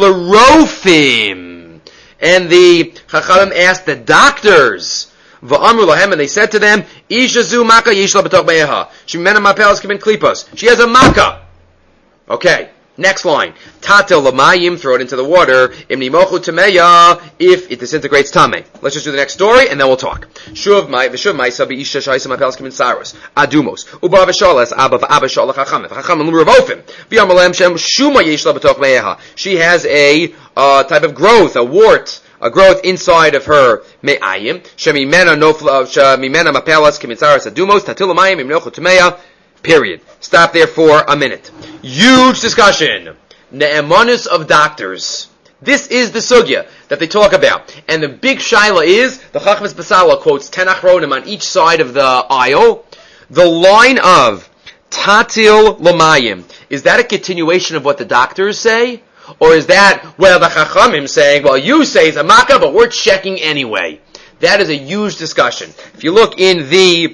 l'rofim, and the chachamim asked the doctors. V'amru lahem, and they said to them, Isha zu maka yishla b'tok me'eha. Shemena mapelas kim in klibas. She has a makkah. Okay. Next line. Tatel lamayim, throw it into the water. Imni mochu tameya, if it disintegrates tame. Let's just do the next story, and then we'll talk. Shuv mai, v'shuv mai sabi isha shaisa mapelas kim in saros. Adumos. Uba v'sholas, abba v'abba sholach hachamim. Hachamim l'murvofim. V'yam alem shem shuma yishla b'tok me'eha. She has a, uh, type of growth, a wart, a growth inside of her me'ayim. Shemimena nofla, shemimena mapelas kim in saros adumos. Tatel lamayim, imni mochu tameya. Period. Stop there for a minute. Huge discussion. Ne'emanus of doctors. This is the sugya that they talk about. And the big shaila is, the Chachmas Basala quotes ten achronim on each side of the aisle. The line of Tatil Lamayim, is that a continuation of what the doctors say? Or is that, well, the Chachamim saying, well, you say it's a makkah, but we're checking anyway. That is a huge discussion. If you look in the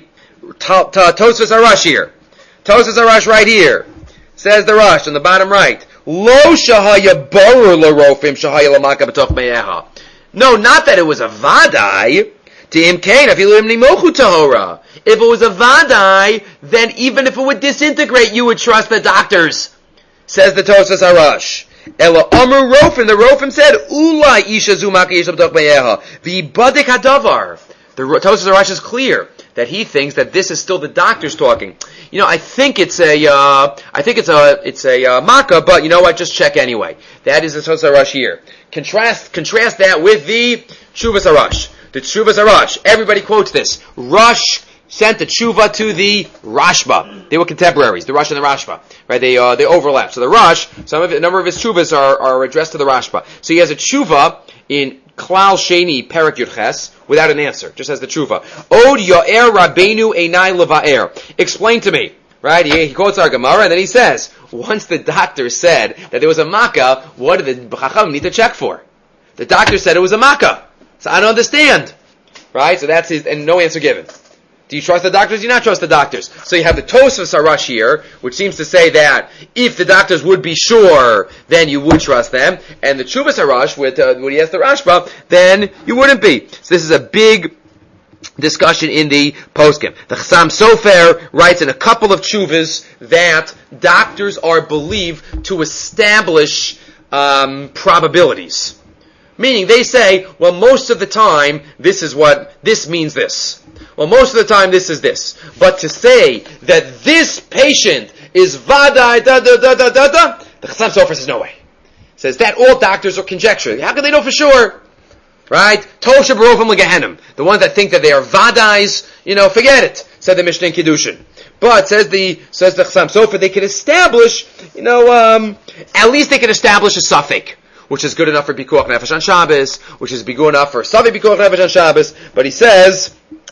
Tosfos Arash here, Tosfos Arash right here, says the Rush on the bottom right, Lo shahaya barur l'rofim shahaya l'maka b'toch me'eha. No, not that it was a vadai. T'im kain afilu im nimochu tahora. If it was a vadai, then even if it would disintegrate, you would trust the doctors. Says the Tosfos Arash. Ela amru rofim. The rofim said, Ulai isha zumaka yisha b'toch me'eha. V'yibadik hadavar. The Tosfos Arash is clear that he thinks that this is still the doctors talking. You know, I think it's a, uh, I think it's a, it's a uh, makkah, but you know what? Just check anyway. That is the Tosfos Arash here. Contrast, contrast that with the Tshuvas Arash. The Tshuvas Arash. Everybody quotes this. Rush sent the tshuva to the Rashba. They were contemporaries, the Rush and the Rashba. Right? They, uh, they overlap. So the Rush, some of it, a number of his tshuvas are, are addressed to the Rashba. So he has a tshuva in Klal Sheni Perak Yudches without an answer, just as the tshuva. Od Yo'er Rabbeinu Einai Leva'er. Explain to me, right? He, he quotes our Gemara and then he says, once the doctor said that there was a makkah, what did the Chacham need to check for? The doctor said it was a makkah, so I don't understand, right? So that's his, and no answer given. Do you trust the doctors? Do you not trust the doctors? So you have the Tosfos Arash here, which seems to say that if the doctors would be sure, then you would trust them. And the Tshuvas Arash, with, uh, when he has the Rashba, then you wouldn't be. So this is a big discussion in the poskim. The Chassam Sofer writes in a couple of tshuvas that doctors are believed to establish um, probabilities. Meaning they say, well, most of the time, this is what, this means this. Well, most of the time, this is this. But to say that this patient is vadai, da, da, da, da, da, da, the Chassam Sofer says no way. Says that all doctors are conjecture. How can they know for sure? Right? Tosha Barovim Legehenim. The ones that think that they are vadais, you know, forget it, said the Mishnah in Kiddushin. But, says the, says the Chassam Sofer, they can establish, you know, um, at least they can establish a suffix, which is good enough for Pikuach Nefesh on Shabbos, which is good enough for Savi Pikuach Nefesh on Shabbos, but he says,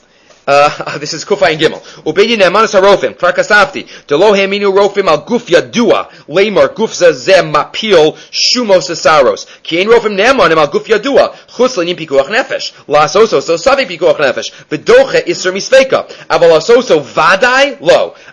Uh, this is Kufay and Gimel. Ubeyin ne'emanas harofim, kvar kasavti, delo heminu rofim al guf yadua, leimar guf zazem mapil shumos asaros. Ki ein rofim ne'emanim al guf yadua, chutz le'nim pikuach nefesh, la'asoso so savi pikuach nefesh, v'doche isser misveka, aval asoso vadai lo.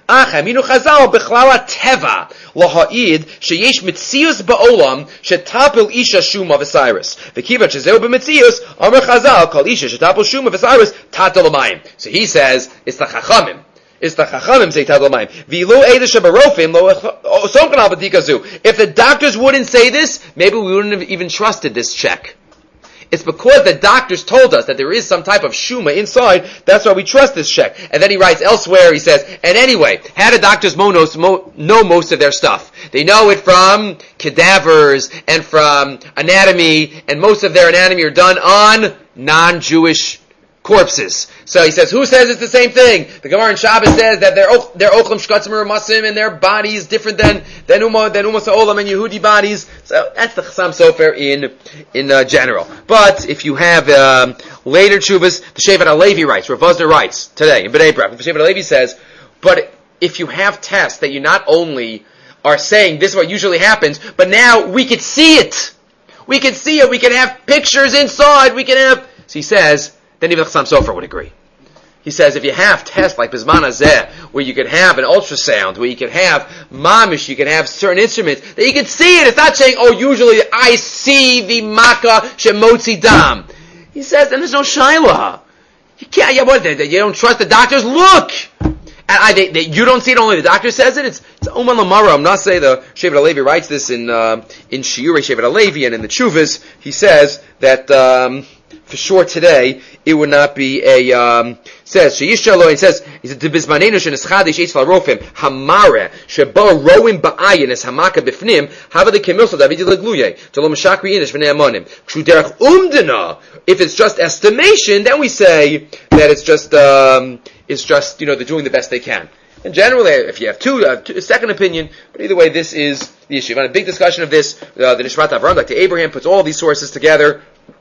Ach, aminu chazal bechlala teva laha'id sheyesh mitzius ba'olam shetapil isha shuma v'cyrus. V'kiva chezeu b'mitzius amar chazal kol isha shetapil shuma v'cyrus tatal amayim. So he says, it's the chachamim. It's the chachamim say tatal amayim. V'lo eidish barofim lo somkan al b'dikazu. If the doctors wouldn't say this, maybe we wouldn't have even trusted this check. It's because the doctors told us that there is some type of shuma inside, that's why we trust this check. And then he writes elsewhere, he says, and anyway, how do doctors know most of their stuff? They know it from cadavers and from anatomy, and most of their anatomy are done on non-Jewish corpses. So he says, who says it's the same thing? The Gemara in Shabbos says that their their ochlam shkatzim masim and their bodies different than than Uma than Umas Olam and Yehudi bodies. So that's the Chassam Sofer in in uh, general. But if you have um, later tshuvas, the Shevet HaLevi writes, Rav Vosner writes today in B'nai Brak. The Shevet HaLevi says, but if you have tests that you not only are saying this is what usually happens, but now we could see it. We can see it. We can have pictures inside. We can have. So he says. Then even the Chassam Sofer would agree. He says if you have tests like Bizman Hazeh, where you could have an ultrasound, where you could have mamish, you can have certain instruments, that you can see it. It's not saying, oh, usually I see the Makkah Shemotzi Dam. He says, then there's no Shailah. You can't, yeah, what, you don't trust the doctors? Look! And I, they, they, you don't see it, only the doctor says it? It's, it's Uman Lamara. I'm not saying the Shevet HaLevi writes this in, uh, in Shiurei Shevet HaLevi and in the Tshuvas. He says that, um, for sure today, it would not be a, um, says, Sheishalo, he says, he said, Tibizmanenu sheneschadish eitz rofim hamare, shebo roim ba'ayin es hamaka bifnim, hava de kemilso davidi legluye, tolo meshakri inish v'nei amonim. Kshu derech umdena, if it's just estimation, then we say that it's just, um, it's just, you know, they're doing the best they can. And generally, if you have two, uh, two, a second opinion, but either way, this is the issue. We've had a big discussion of this, uh, the Nishmat Avram, like to Abraham, puts all these sources together,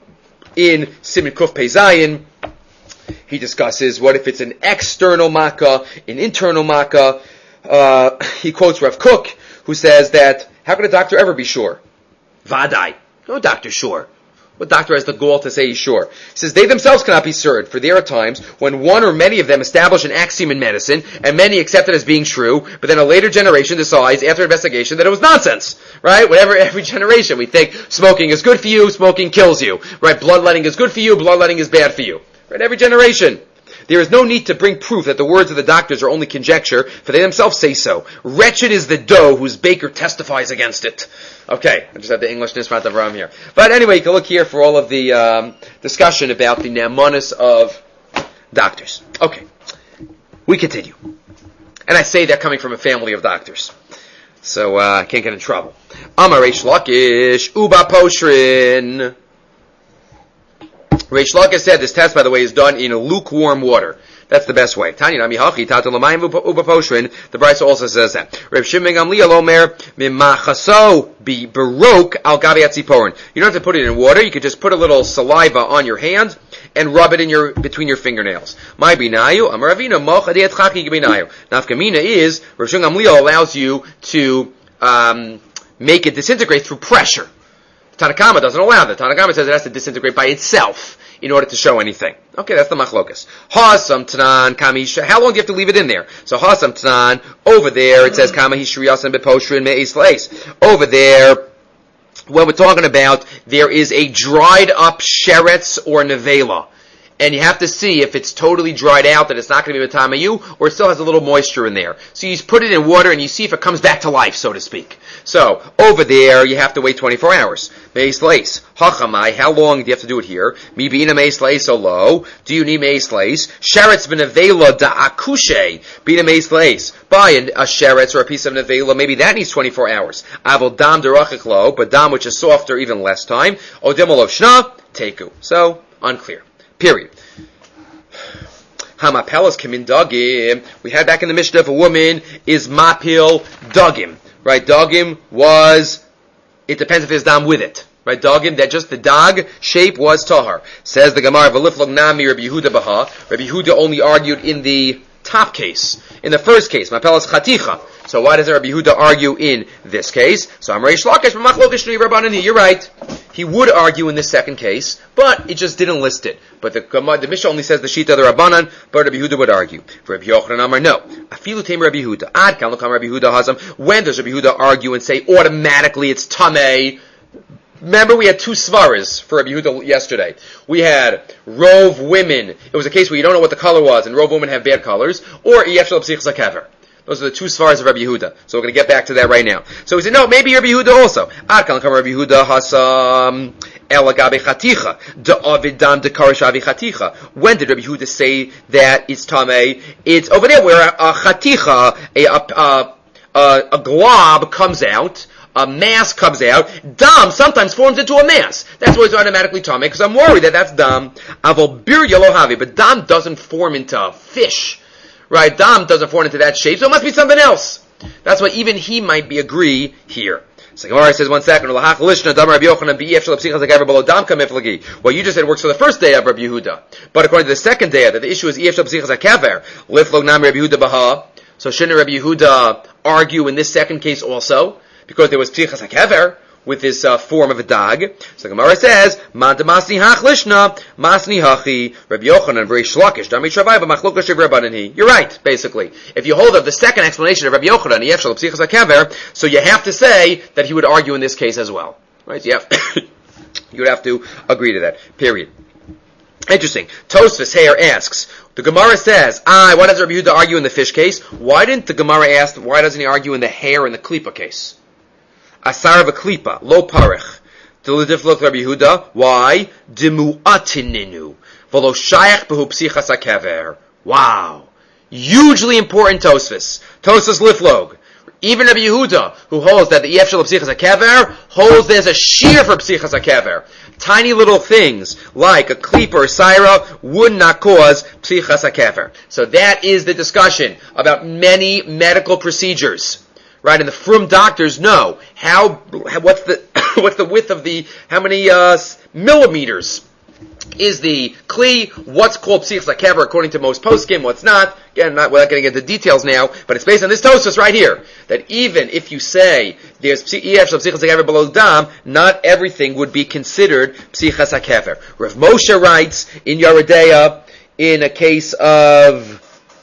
in Siman Kuf Pei Zayin, he discusses what if it's an external makkah, an internal makkah. Uh, he quotes Rav Kook, who says that, how can a doctor ever be sure? Vadai. No doctor sure. What doctor has the gall to say he's sure? He says they themselves cannot be certain, for there are times when one or many of them establish an axiom in medicine, and many accept it as being true, but then a later generation decides, after investigation, that it was nonsense. Right? Whatever, every generation, we think smoking is good for you, smoking kills you. Right? Bloodletting is good for you, bloodletting is bad for you. Right? Every generation. There is no need to bring proof that the words of the doctors are only conjecture, for they themselves say so. Wretched is the dough whose baker testifies against it. Okay, I just have the English Nishmat Avram here. But anyway, you can look here for all of the um, discussion about the ne'amanis of doctors. Okay, we continue. And I say that coming from a family of doctors. So uh, I can't get in trouble. Amar Reish Lakish, Uba Poshrin. Reish Lakish said this test, by the way, is done in lukewarm water. That's the best way. Tanya Nami Hachi Tata Lamayim Uba Poshrin. The Brisa also says that. Reb Shimon Gamliel Omer Mimachaso Bi Barok Al Gavi Atziporin. You don't have to put it in water. You could just put a little saliva on your hand and rub it in your between your fingernails. My binayu Amar Avina Mochadiat Chaki Binayu. Nafkamina is Reb Shimon Gamliel allows you to um, make it disintegrate through pressure. Tanakama doesn't allow that. Tanakama says it has to disintegrate by itself in order to show anything. Okay, that's the machlokas. Hasam tanan kamisha. How long do you have to leave it in there? So hasam tanan over there it says kama hishriyasan beposhrin me'is leis. Over there, what we're talking about, there is a dried up sheretz or nevela. And you have to see if it's totally dried out, that it's not going to be matamayu, or it still has a little moisture in there. So you put it in water and you see if it comes back to life, so to speak. So, over there, you have to wait twenty-four hours. Meis leis. Hachamai, how long do you have to do it here? Mi bina meis leis olo. Do you need meis leis? Sheretz b'nevela da akushe. Bina meis leis. Buy a sheretz or a piece of nevela, maybe that needs twenty-four hours. Avol dam derachik lo, but dam which is softer, even less time. Odem olov shna, teku. So, unclear. Period. Hamapelas kamin dagim. We had back in the Mishnah, if a woman is mapil dagim. Right, dagim was, it depends if there's dam with it. Right, dagim, that just the dog shape was tahar. Says the Gemara, V'liflog nami Rabbi Yehuda baha. Rabbi Yehuda only argued in the top case. In the first case, Mapelas Chaticha. So why does Rabbi Yehuda argue in this case? So I'm Reish Lakish, Machlokish Nui Rabbanan. You're right. He would argue in this second case, but it just didn't list it. But the the Mishnah only says the Shita of the Rabbanan, but Rabbi Yehuda would argue. For Rabbi Yochanan Amar, no. Afilu Teim Rabbi Yehuda. Ad Kan Lokam Rabbi Yehuda Hazam. When does Rabbi Yehuda argue and say automatically it's Tameh? Remember, we had two svaras for Rabbi Yehuda yesterday. We had Rove women. It was a case where you don't know what the color was, and Rove women have bad colors, or Yef Shel Psichas HaKever. Those are the two svaras of Rabbi Yehuda. So we're going to get back to that right now. So we said, no, maybe Rabbi Yehuda also. Ad kan Rabbi Yehuda hasam el gabe chaticha de avidam de karish avi chaticha. When did Rabbi Yehuda say that it's tamei? It's over there where a, a chaticha, a, a, a, a glob comes out. A mass comes out. Dam sometimes forms into a mass. That's why it's automatically tamei, because I'm worried that that's dam. Avol bir yelo havi, but dam doesn't form into fish. Right, dam doesn't form into that shape, so it must be something else. That's why even he might be agree here. So Gemara says, one second, what you just said works for the first day of Rabbi Yehuda. But according to the second day, that the issue is Ef Shel Psichas HaKever, Liflog Nam Rabbi Yehuda Baha. So shouldn't Rabbi Yehuda argue in this second case also? Because there was Psichas HaKever with this uh, form of a dag. So Gemara says, Man de masni hach lishna, masni hachi, Rabbi Yochanan, Reish Lakish, Dami Shavai, B'machloka Shiv Rabbanan hi. You're right, basically. If you hold up the second explanation of Rabbi Yochanan, Yef Shel Psichas HaKever, so you have to say that he would argue in this case as well. Right? So you, have you would have to agree to that. Period. Interesting. Tosfos here asks, the Gemara says, ah, why does Rabbi Yehuda argue in the fish case? Why didn't the Gemara ask, why doesn't he argue in the hair and the klipa case? Asar v'klipa, lo parech. Dilidiflok Rabbi Yehuda. Why? Dimu'atininu. V'lo shayach b'hu psichas hakever. Wow. Hugely important Tosfos. Tosfos liflog. Even Rabbi Yehuda, who holds that the Yef Shel Psichas HaKever, holds there's a shear for Psichas HaKever. Tiny little things, like a klipa or saira, would not cause Psichas HaKever. So that is the discussion about many medical procedures. Right, and the frum doctors know how, what's the, what's the width of the, how many, uh, millimeters is the kli, what's called psichas hakever according to most poskim, what's not. Again, not, we're not getting into details now, but it's based on this Tosfos right here, that even if you say there's Ef Shel Psichas HaKever below dam, not everything would be considered psichas hakever. Rav Moshe writes in Yeridea, in a case of,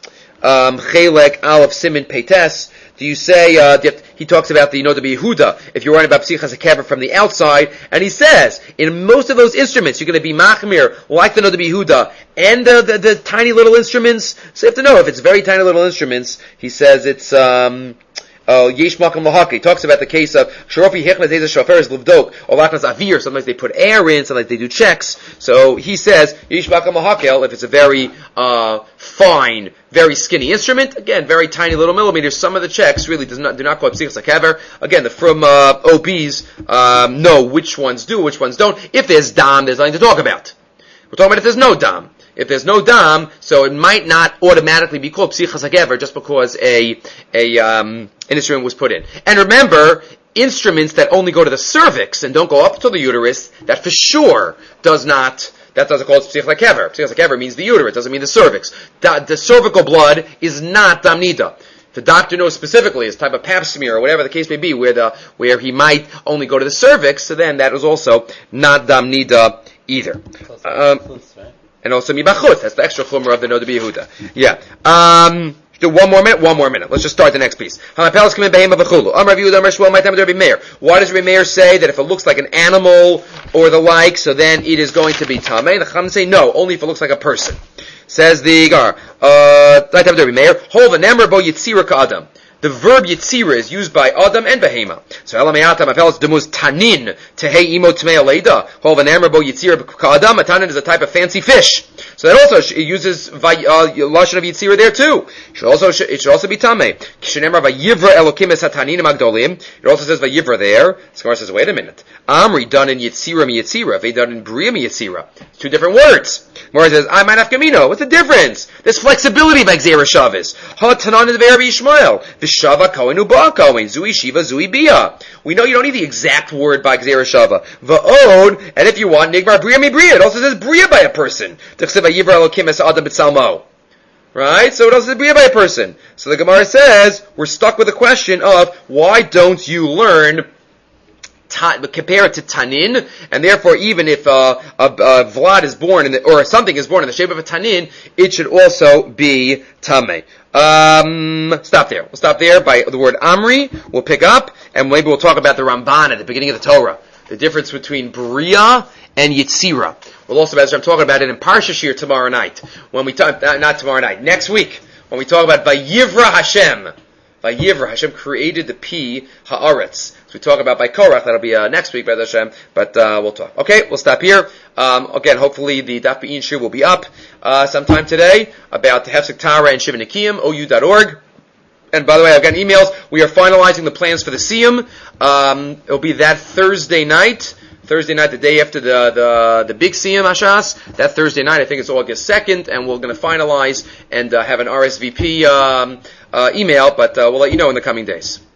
um, Chelek Aleph Simin Peites, do you say, uh, do you to, he talks about the, you know, the Yehuda, if you're worrying about Psichas HaKever from the outside, and he says, in most of those instruments, you're going to be Machmir, like the Noda Yehuda, and uh, the, the tiny little instruments, so you have to know, if it's very tiny little instruments, he says it's, um, Uh, Yesh Makam Lahaka. He talks about the case of Sharofi Hechna Zeza Shofer is Livdok, or Lachnas Avir. Sometimes they put air in, sometimes they do checks. So he says, Yesh Makam Lahakel, if it's a very, uh, fine, very skinny instrument, again, very tiny little millimeters, some of the checks really does not, do not call it Psichas HaKever. Again, the from, uh, O Bs, um, know which ones do, which ones don't. If there's Dam, there's nothing to talk about. We're talking about if there's no Dam. If there's no dam, so it might not automatically be called psichas hakever just because a a um, an instrument was put in. And remember, instruments that only go to the cervix and don't go up to the uterus, that for sure does not. That doesn't call it psichas hakever. Psichas hakever means the uterus, doesn't mean the cervix. The, the cervical blood is not dam nida. If the doctor knows specifically his type of pap smear or whatever the case may be, where the where he might only go to the cervix, so then that is also not dam nida either. Um, And also mibachutz. That's the extra chumrah of the Noda Yehuda. Yeah. Um, do one more minute. One more minute. Let's just start the next piece. Why does Rabbi Meir say that if it looks like an animal or the like, so then it is going to be tamei? The Chacham say no, only if it looks like a person. Says the Gar. Uh, Rabbi Meir. Hold the nemer bo yitzira ka'adam. The verb yitzira is used by Adam and Behema. So Elameatam Apelos Demus Tanin Tehei Imo Tmei Aleida. Hov Anamer Bo Yitzira Ka'adam. A tanin is a type of fancy fish. So that also it uses uh, lashon of yitzira there too. It should also it should also be tamei. Kishenemar vayivra Elokim es hataninim agdolim. It also says vayivra there. Skar says, wait a minute. Amri done in yitzira mi yitzira. Ve done in bria mi yitzira. It's two different words. Mora says, I might have kamino. What's the difference? There's flexibility by Gzeira Shavis. Ha tanan in the Rabbi Yishmael. Shava Kohen Uba Kohen Zui Shiva Zui Bia. We know you don't need the exact word by Gzeira Shava. Va'od, and if you want Nigmar Bria Mi Bria. It also says Bria by a person. Right? Right? So what else is it be by a person? So the Gemara says, we're stuck with the question of, why don't you learn, ta- compare it to tanin, and therefore even if uh, a, a vlad is born, in the, or something is born in the shape of a tanin, it should also be tameh. Um, stop there. We'll stop there by the word amri. We'll pick up, and maybe we'll talk about the Ramban at the beginning of the Torah. The difference between Bria and Yitzira. We'll also, as I'm talking about it in Parsha Shir tomorrow night, when we talk, uh, not tomorrow night, next week, when we talk about Vayivra Hashem. Vayivra Hashem created the Pi Haaretz. So we talk about by Korach, that'll be uh, next week by Hashem, but uh, we'll talk. Okay, we'll stop here. Um, again, hopefully the Daf Be'in Shir will be up uh, sometime today about the Hefsek Tara and Shiva Nekiyim, O U dot org. And by the way, I've got emails. We are finalizing the plans for the Siyum. Um, it'll be that Thursday night. Thursday night, the day after the the, the big Siyum Hashas. That Thursday night, I think it's August second, and we're going to finalize and uh, have an R S V P um, uh, email, but uh, we'll let you know in the coming days.